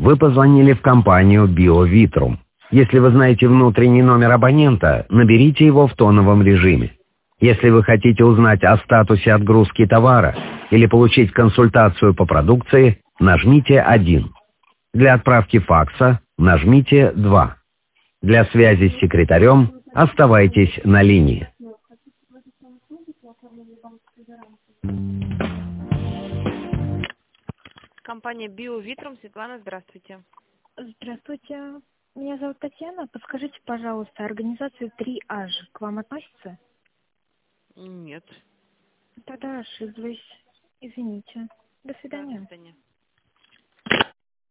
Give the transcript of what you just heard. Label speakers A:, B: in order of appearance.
A: Вы позвонили в компанию BioVitrum. Если вы знаете внутренний номер абонента, наберите его в тоновом режиме. Если вы хотите узнать о статусе отгрузки товара или получить консультацию по продукции, нажмите 1. Для отправки факса нажмите 2. Для связи с секретарем оставайтесь на линии.
B: Компания BioVitrum. Светлана, здравствуйте.
C: Здравствуйте. Меня зовут Татьяна. Подскажите, пожалуйста, организация 3H к вам относится?
B: Нет.
C: Тогда ошиблась. Извините. До
B: Да, до
C: свидания.
B: свидания.